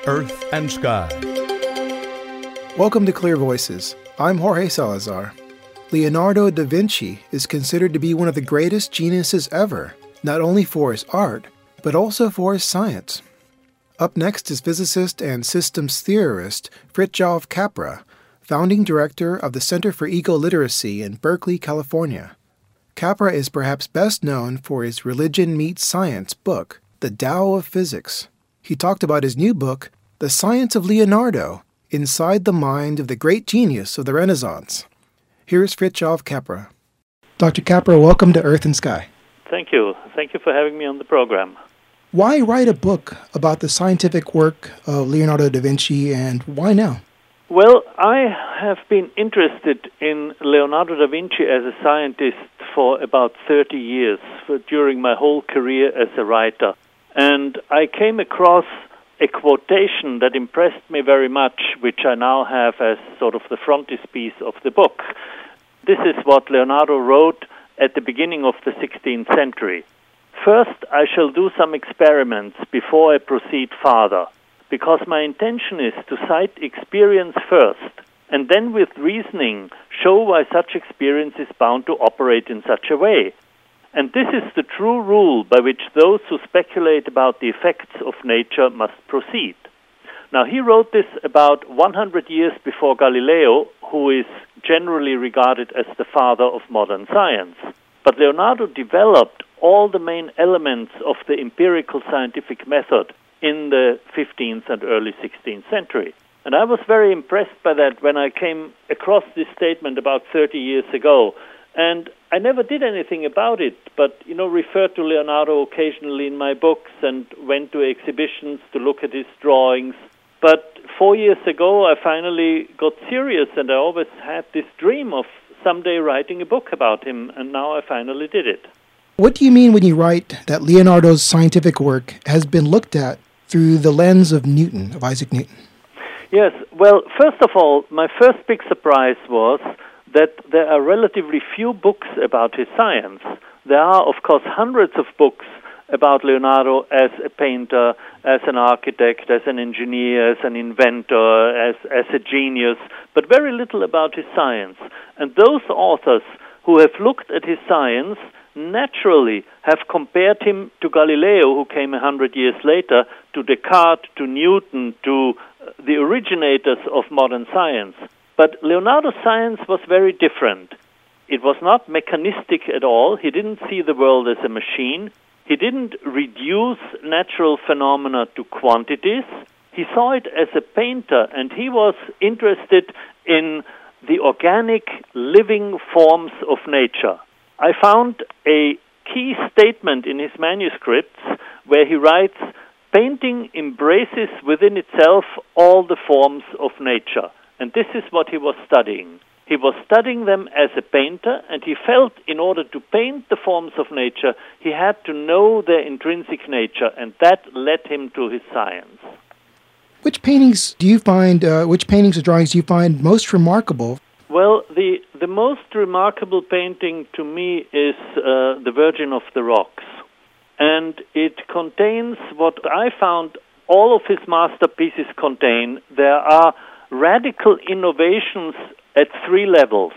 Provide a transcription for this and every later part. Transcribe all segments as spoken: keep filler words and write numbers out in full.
Earth and Sky. Welcome to Clear Voices. I'm Jorge Salazar. Leonardo da Vinci is considered to be one of the greatest geniuses ever, not only for his art, but also for his science. Up next is physicist and systems theorist Fritjof Capra, founding director of the Center for Ego-Literacy in Berkeley, California. Capra is perhaps best known for his Religion Meets Science book, The Tao of Physics. He talked about his new book, The Science of Leonardo, Inside the Mind of the Great Genius of the Renaissance. Here's Fritjof Capra. Doctor Capra, welcome to Earth and Sky. Thank you. Thank you for having me on the program. Why write a book about the scientific work of Leonardo da Vinci, and why now? Well, I have been interested in Leonardo da Vinci as a scientist for about thirty years, for during my whole career as a writer. And I came across a quotation that impressed me very much, which I now have as sort of the frontispiece of the book. This is what Leonardo wrote at the beginning of the sixteenth century. First, I shall do some experiments before I proceed farther, because my intention is to cite experience first, and then with reasoning show why such experience is bound to operate in such a way. And this is the true rule by which those who speculate about the effects of nature must proceed. Now, he wrote this about one hundred years before Galileo, who is generally regarded as the father of modern science. But Leonardo developed all the main elements of the empirical scientific method in the fifteenth and early sixteenth century. And I was very impressed by that when I came across this statement about thirty years ago. And I never did anything about it, but, you know, referred to Leonardo occasionally in my books and went to exhibitions to look at his drawings. But four years ago, I finally got serious, and I always had this dream of someday writing a book about him, and now I finally did it. What do you mean when you write that Leonardo's scientific work has been looked at through the lens of Newton, of Isaac Newton? Yes, well, first of all, my first big surprise was that there are relatively few books about his science. There are, of course, hundreds of books about Leonardo as a painter, as an architect, as an engineer, as an inventor, as, as a genius, but very little about his science. And those authors who have looked at his science naturally have compared him to Galileo, who came a hundred years later, to Descartes, to Newton, to the originators of modern science. But Leonardo's science was very different. It was not mechanistic at all. He didn't see the world as a machine. He didn't reduce natural phenomena to quantities. He saw it as a painter, and he was interested in the organic, living forms of nature. I found a key statement in his manuscripts where he writes, "Painting embraces within itself all the forms of nature." And this is what he was studying. He was studying them as a painter, and he felt in order to paint the forms of nature, he had to know their intrinsic nature, and that led him to his science. Which paintings do you find, uh, which paintings or drawings do you find most remarkable? Well, the, the most remarkable painting to me is uh, The Virgin of the Rocks. And it contains what I found all of his masterpieces contain. There are radical innovations at three levels.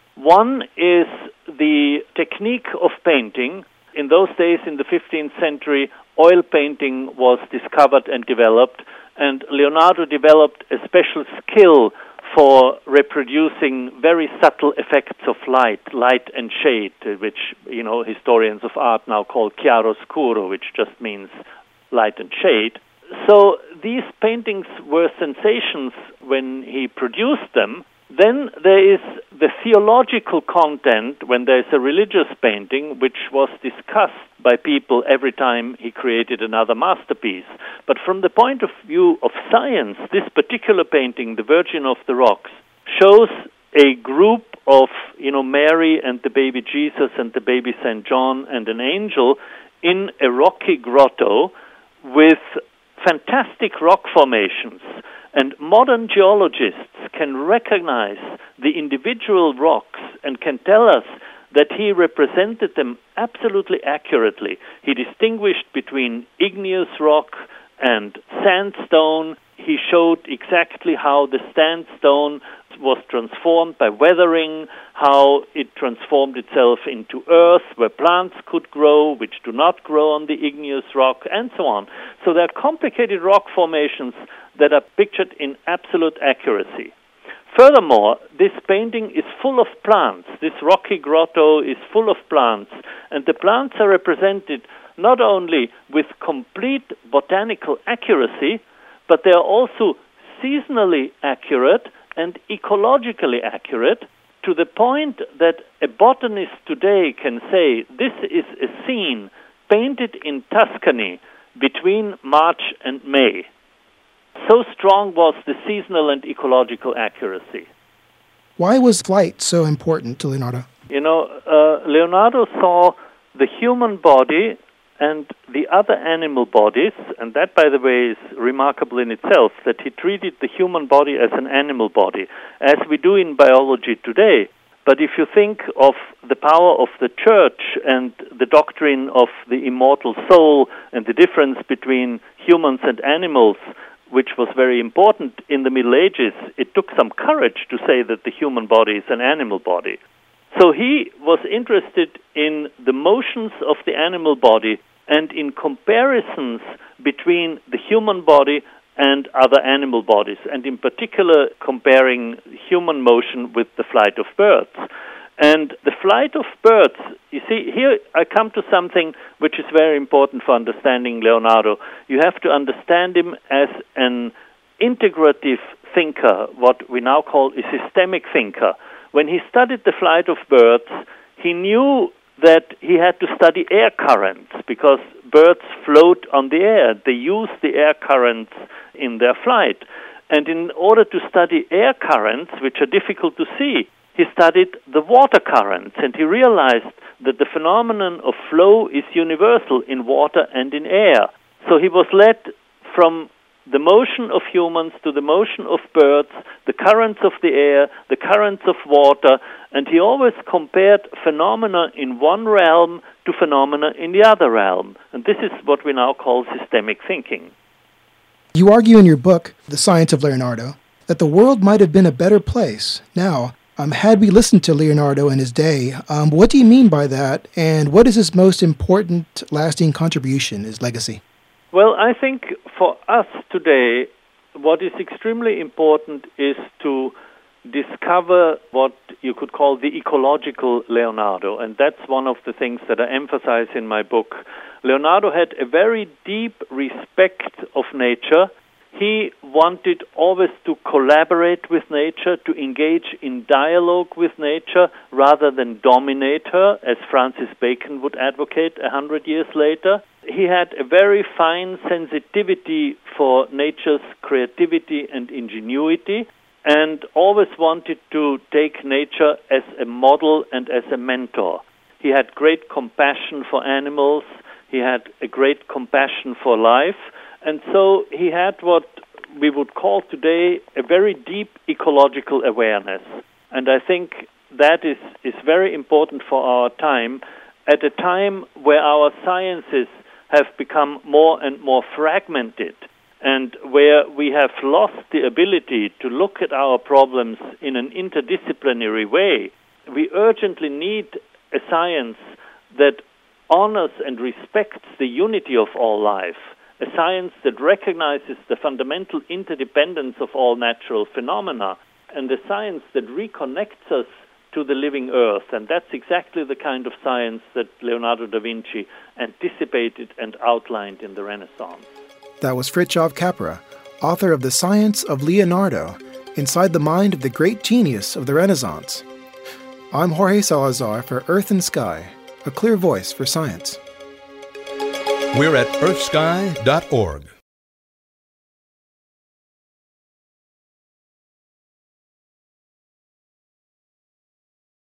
One is the technique of painting. In those days, in the fifteenth century, oil painting was discovered and developed, and Leonardo developed a special skill for reproducing very subtle effects of light, light and shade, which, you know, historians of art now call chiaroscuro, which just means light and shade. So these paintings were sensations when he produced them. Then there is the theological content when there is a religious painting, which was discussed by people every time he created another masterpiece. But from the point of view of science, this particular painting, The Virgin of the Rocks, shows a group of, you know, Mary and the baby Jesus and the baby Saint John and an angel in a rocky grotto with fantastic rock formations. And modern geologists can recognize the individual rocks and can tell us that he represented them absolutely accurately. He distinguished between igneous rock and sandstone. he showed exactly how the sandstone was transformed by weathering, how it transformed itself into earth where plants could grow, which do not grow on the igneous rock, and so on. So there are complicated rock formations that are pictured in absolute accuracy. Furthermore, this painting is full of plants. This rocky grotto is full of plants, and the plants are represented not only with complete botanical accuracy, but they are also seasonally accurate and ecologically accurate, to the point that a botanist today can say this is a scene painted in Tuscany between March and May. So strong was the seasonal and ecological accuracy. Why was flight so important to Leonardo? You know, uh, Leonardo saw the human body and the other animal bodies, and that, by the way, is remarkable in itself, that he treated the human body as an animal body, as we do in biology today. But if you think of the power of the church and the doctrine of the immortal soul and the difference between humans and animals, which was very important in the Middle Ages, it took some courage to say that the human body is an animal body. So he was interested in the motions of the animal body and in comparisons between the human body and other animal bodies, and in particular comparing human motion with the flight of birds. And the flight of birds, you see, here I come to something which is very important for understanding Leonardo. You have to understand him as an integrative thinker, what we now call a systemic thinker. When he studied the flight of birds, he knew that he had to study air currents, because birds float on the air. They use the air currents in their flight. And in order to study air currents, which are difficult to see, he studied the water currents, and he realized that the phenomenon of flow is universal in water and in air. So he was led from the motion of humans to the motion of birds, the currents of the air, the currents of water, and he always compared phenomena in one realm to phenomena in the other realm. And this is what we now call systemic thinking. You argue in your book, The Science of Leonardo, that the world might have been a better place now um, had we listened to Leonardo in his day. Um, what do you mean by that, and what is his most important lasting contribution, his legacy? Well, I think for us today, what is extremely important is to discover what you could call the ecological Leonardo, and that's one of the things that I emphasize in my book. Leonardo had a very deep respect of nature. He wanted always to collaborate with nature, to engage in dialogue with nature rather than dominate her, as Francis Bacon would advocate a hundred years later. He had a very fine sensitivity for nature's creativity and ingenuity, and always wanted to take nature as a model and as a mentor. He had great compassion for animals, he had a great compassion for life, and so he had what we would call today a very deep ecological awareness. And I think that is, is very important for our time, at a time where our sciences have become more and more fragmented, and where we have lost the ability to look at our problems in an interdisciplinary way. We urgently need a science that honors and respects the unity of all life, a science that recognizes the fundamental interdependence of all natural phenomena, and a science that reconnects us to the living earth. And that's exactly the kind of science that Leonardo da Vinci anticipated and outlined in the Renaissance. That was Fritjof Capra, author of The Science of Leonardo, Inside the Mind of the Great Genius of the Renaissance. I'm Jorge Salazar for Earth and Sky, a clear voice for science. We're at earth sky dot org.